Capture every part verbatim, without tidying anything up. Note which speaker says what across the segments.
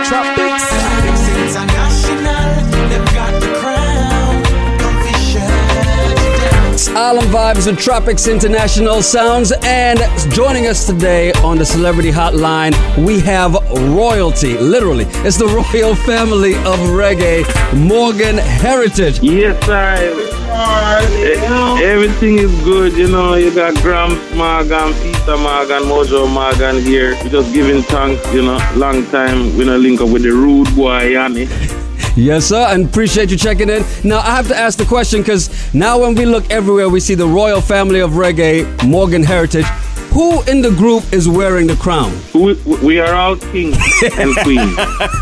Speaker 1: Tropics. Tropics International, they've got the crown.
Speaker 2: It's Island Vibes with Tropics International Sounds, and joining us today on the Celebrity Hotline, we have royalty, literally. It's the royal family of reggae, Morgan Heritage.
Speaker 3: Yes, sir. Everything is good, you know. You got Gramps Morgan, Peter Morgan, Mojo Morgan here. We just giving thanks, you know. Long time we not link up with the rude boy, Yanni.
Speaker 2: Yes, sir, and appreciate you checking in. Now, I have to ask the question because now when we look everywhere, we see the royal family of reggae, Morgan Heritage. Who in the group is wearing the crown?
Speaker 3: We, we are all kings and queens.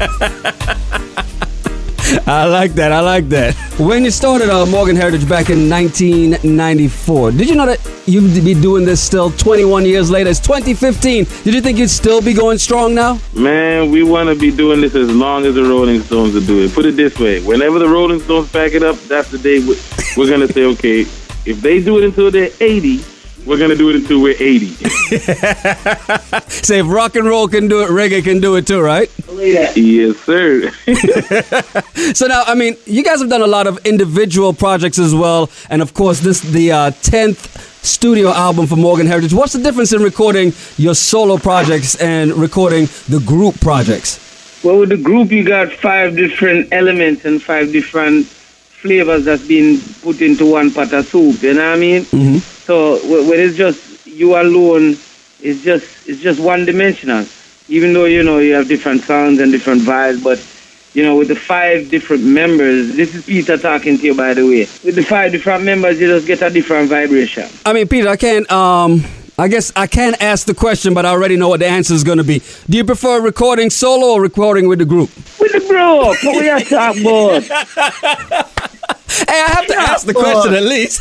Speaker 2: I like that. I like that. When you started uh, Morgan Heritage back in nineteen ninety-four, did you know that you'd be doing this still twenty-one years later? It's twenty fifteen. Did you think you'd still be going strong now?
Speaker 3: Man, we want to be doing this as long as the Rolling Stones will do it. Put it this way. Whenever the Rolling Stones pack it up, that's the day we're going to say, okay, if they do it until they're eighty, we're going to do it until we're eighty.
Speaker 2: Say, if rock and roll can do it, reggae can do it too, right?
Speaker 3: Yes, sir.
Speaker 2: So now, I mean, you guys have done a lot of individual projects as well. And of course, this the uh, tenth studio album for Morgan Heritage. What's the difference in recording your solo projects and recording the group projects?
Speaker 3: Well, with the group, you got five different elements and five different flavors that's been put into one pot of soup, you know what I mean?
Speaker 2: Mm-hmm.
Speaker 3: So when it's just you alone, it's just it's just one dimensional. Even though, you know, you have different sounds and different vibes, but, you know, with the five different members, this is Peter talking to you, by the way. With the five different members, you just get a different vibration.
Speaker 2: I mean, Peter, I can't, um, I guess I can't ask the question, but I already know what the answer is going to be. Do you prefer recording solo or recording with the group?
Speaker 3: With the group. What we are talking about?
Speaker 2: Hey, I have to ask the question at least.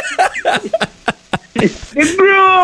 Speaker 3: The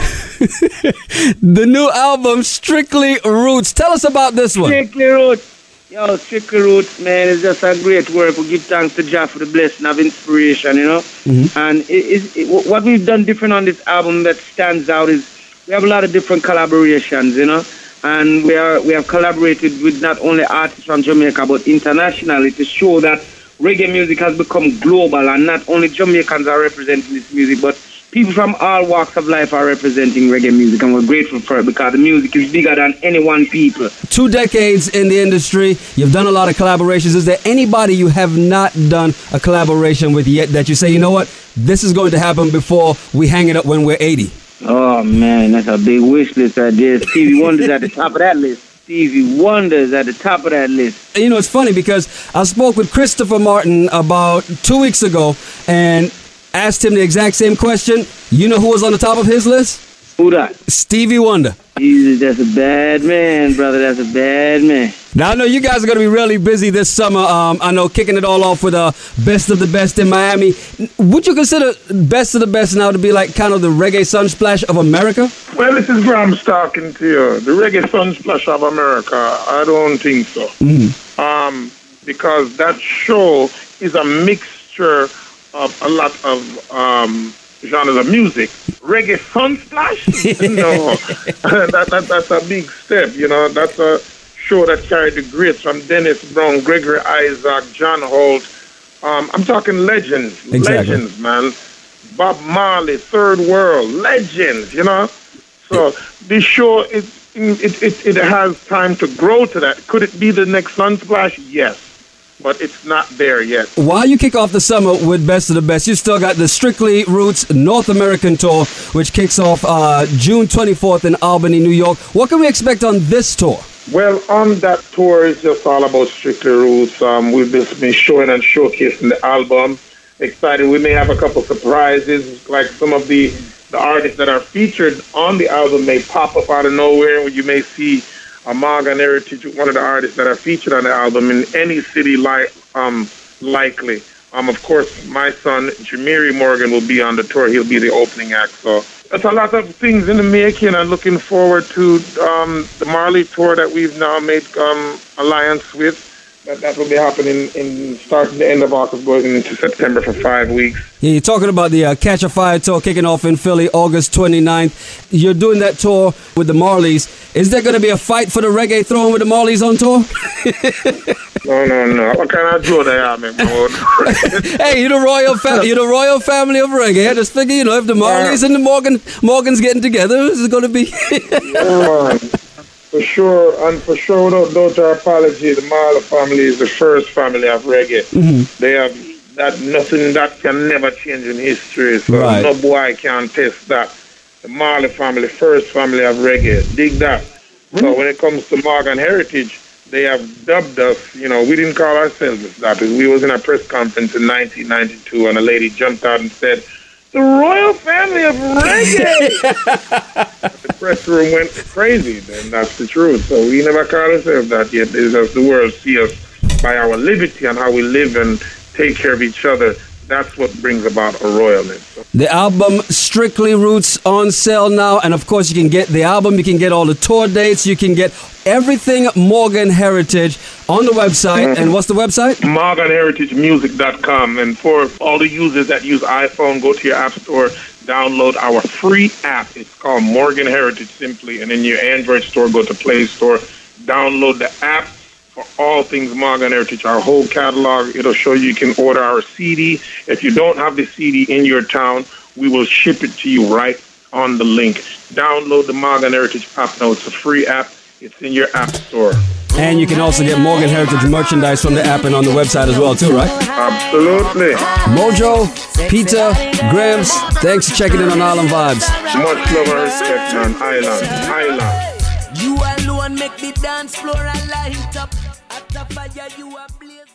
Speaker 3: group.
Speaker 2: The new album, Strictly Roots. Tell us about this one.
Speaker 3: Strictly Roots. Yo, Strictly Roots, man, it's just a great work. We give thanks to Jah for the blessing of inspiration, you know.
Speaker 2: Mm-hmm.
Speaker 3: And it, it, it, what we've done different on this album that stands out is we have a lot of different collaborations, you know. And we are we have collaborated with not only artists from Jamaica, but internationally to show that reggae music has become global, and not only Jamaicans are representing this music, but people from all walks of life are representing reggae music, and we're grateful for it because the music is bigger than any one people.
Speaker 2: Two decades in the industry, you've done a lot of collaborations. Is there anybody you have not done a collaboration with yet that you say, you know what, this is going to happen before we hang it up when we're eighty?
Speaker 3: Oh, man, that's a big wish list right there. Stevie Wonder's at the top of that list. Stevie Wonder's at the top of that list.
Speaker 2: You know, it's funny because I spoke with Christopher Martin about two weeks ago and asked him the exact same question. You know who was on the top of his list?
Speaker 3: Who that?
Speaker 2: Stevie Wonder.
Speaker 3: Jesus, that's a bad man, brother. That's a bad man.
Speaker 2: Now, I know you guys are going to be really busy this summer. Um, I know kicking it all off with uh, Best of the Best in Miami. Would you consider Best of the Best now to be like kind of the reggae sunsplash of America?
Speaker 4: Well, this is Grams talking to you. The reggae sunsplash of America, I don't think so.
Speaker 2: Mm-hmm.
Speaker 4: Um, because that show is a mixture of a lot of um, genres of music. Reggae sunsplash? No, that, that that's a big step. You know, that's a show that carried the greats from Dennis Brown, Gregory Isaac, John Holt. Um, I'm talking legends,
Speaker 2: exactly.
Speaker 4: legends, man. Bob Marley, Third World, legends. You know, so this show it it it it has time to grow to that. Could it be the next Sunsplash? Yes. But it's not there yet.
Speaker 2: While you kick off the summer with Best of the Best, you still got the Strictly Roots North American Tour, which kicks off uh, June twenty-fourth in Albany, New York. What can we expect on this tour?
Speaker 4: Well, on that tour, it's just all about Strictly Roots. Um, we've just been showing and showcasing the album. Excited. We may have a couple surprises, like some of the, the artists that are featured on the album may pop up out of nowhere, where you may see a Morgan Heritage, one of the artists that are featured on the album in any city, like um, likely. Um, of course, my son, Jamiri Morgan, will be on the tour. He'll be the opening act. So that's a lot of things in the making. I'm looking forward to um, the Marley tour that we've now made um, alliance with. That, that will be happening in starting the end of August, going into September for five weeks.
Speaker 2: Yeah, you're talking about the uh, Catch a Fire tour kicking off in Philly August twenty-ninth. You're doing that tour with the Marleys. Is there going to be a fight for the reggae throne with the Marleys on tour?
Speaker 4: No, no, no. What kind of Joe they are, man?
Speaker 2: Hey, you're the royal family. You're the royal family of reggae. I just figure, you know, if the Marleys and the Morgan Morgans getting together, this is going to be.
Speaker 4: Yeah, man. For sure, and for sure, without doubt or apology, the Marley family is the first family of reggae.
Speaker 2: Mm-hmm.
Speaker 4: They have that nothing that can never change in history. So
Speaker 2: Right.
Speaker 4: no boy can test that. The Marley family, first family of reggae. Dig that. So when it comes to Morgan Heritage, they have dubbed us, you know, we didn't call ourselves that. We was in a press conference in nineteen ninety-two and a lady jumped out and said, the royal family of reggae. The press room went crazy, and that's the truth. So we never call ourselves that yet. It's just the world see us by our liberty and how we live and take care of each other. That's what brings about a royalness. So
Speaker 2: The album Strictly Roots on sale now, and of course you can get the album, you can get all the tour dates, you can get everything Morgan Heritage on the website.
Speaker 4: Mm-hmm.
Speaker 2: And what's the website?
Speaker 4: Morgan Heritage Music dot com, and for all the users that use iPhone, go to your app store, download our free app. It's called Morgan Heritage simply, and in your Android store, go to Play Store, download the app. For all things Morgan Heritage, our whole catalog, it'll show you you can order our C D. If you don't have the C D in your town, we will ship it to you right on the link. Download the Morgan Heritage app now. It's a free app. It's in your app store.
Speaker 2: And you can also get Morgan Heritage merchandise from the app and on the website as well too, right?
Speaker 4: Absolutely.
Speaker 2: Mojo, Peter, Grams, thanks for checking in on Island Vibes.
Speaker 4: Much love and respect, man. Island. Island.
Speaker 1: You alone make the dance floor a light up. At the fire you are blaze.